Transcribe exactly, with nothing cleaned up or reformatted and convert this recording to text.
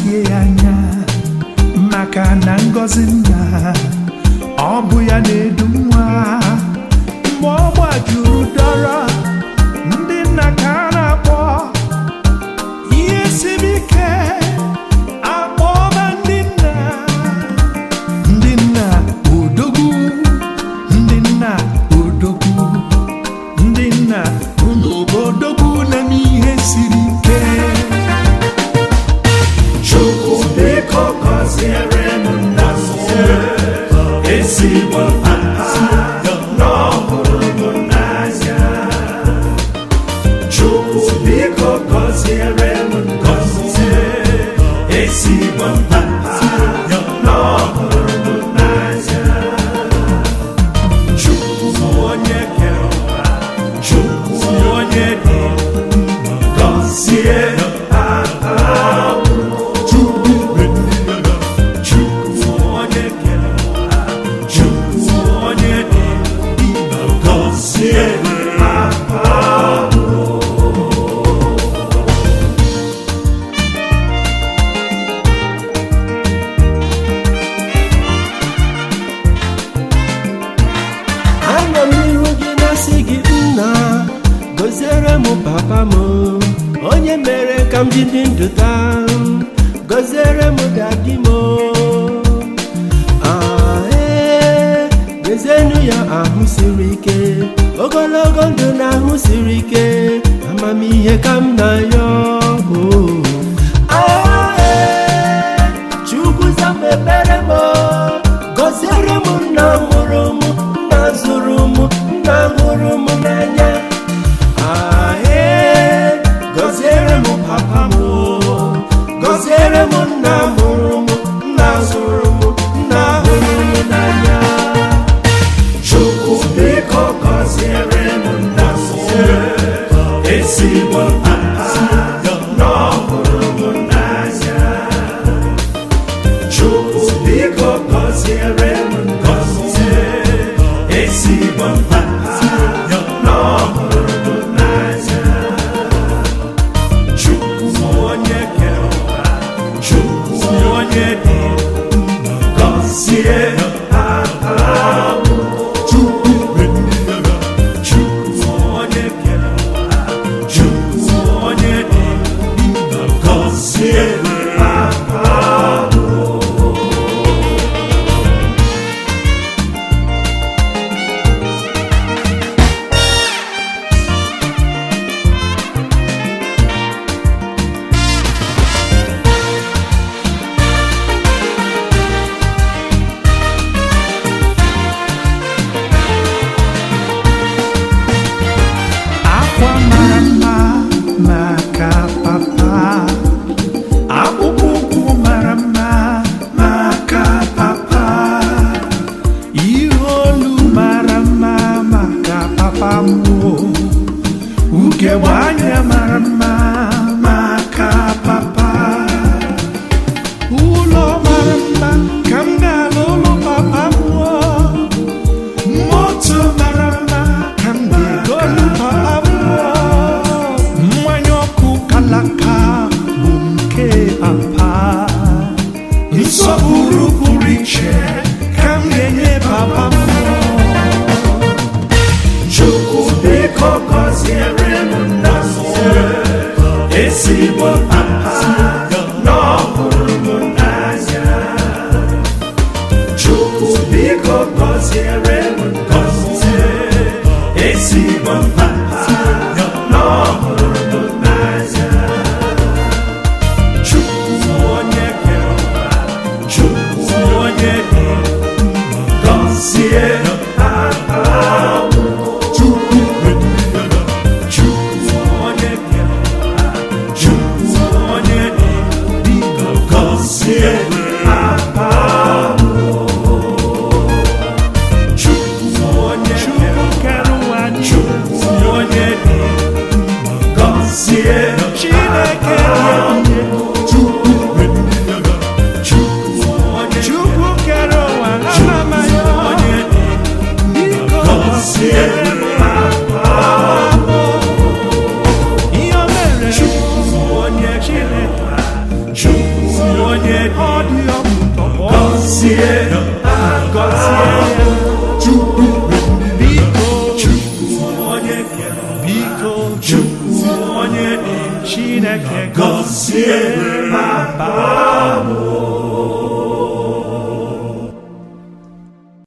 lezie ya anya maka na ngọzi nna ọ bụ ya na-edu nwa mgbe ọ gbajuru dọrọ ndị nna ka a na-akpọ ihe siri ike akpọba ndị nna ndị nna odogwu ndị nna odogwu ndị nna odogwu na-eme ihe siri ike. Chukwu biko gọziere m nna m ezigbo papa na ọ hụrụ m n'anya. Chukwu biko gọziere m ngọzi ezigbo papa na ọ hụrụ m n'anya. Chukwu onye kere ụwa, Chukwu onye dị gọzie papa. Gọziere m papa m onye mere ka m ji dị ndụ taa, gọziere m dadi m ee gezienụ ya ahụ siri ike, ogologo ndụ na ahụ siri ike, amamihe ka m na-ayọ ee Chukwu zam ekpere m, gọziere m nna mụrụ m, nna zụrụ m, nna hụrụ m n'anya. Gọziere m papa m, gọziere m nna mụrụ m, nna zụrụ m, nna hụrụ m n'anya. Chukwu biko gọziere m nna m ezigbo papa na ọ hụrụ m n'anya. Chukwu biko gọziere m ngọzi ezigbo papa na ọ hụrụ m n'anya. Chukwu onye kere ụwa, Chukwu onye dị gọzie papa. Chukwu onye kere ụwa, Chukwu onye dị gọzie papa. Maka papa, akpụkpọ ụkwụ mara mma maka papa, ihe olu mara mma maka papa m, ugegbe anya mara mma maka papa, ụlọ mara mma ka m ga-ala ụlọ papa m, moto mara mma ka m ga-egolu papa m, kalaka bụ nke papa, nsọpụrụ pụrụ iche ka m ga-enye papa m. Chukwu biko gọziere m nna m ezigbo papa na ọ hụrụ m n'anya. Chukwu biko gọziere m ngọzi ezigbo papa na ọ hụrụ m n'anya. Chukwu onye kere ụwa, Chukwu onye dị gọzie papa. Chukwu onye kere ụwa, Chukwu onye dị gọzie papa. Chukwu onye kere ụwa, Chukwu onye dị gọzie Chineke. Chukwu Chukwu kere ụwa ama ya biko gọziere papa. Ihe o mere Chukwu onye Chineke, Chukwu Chineke gọzie papa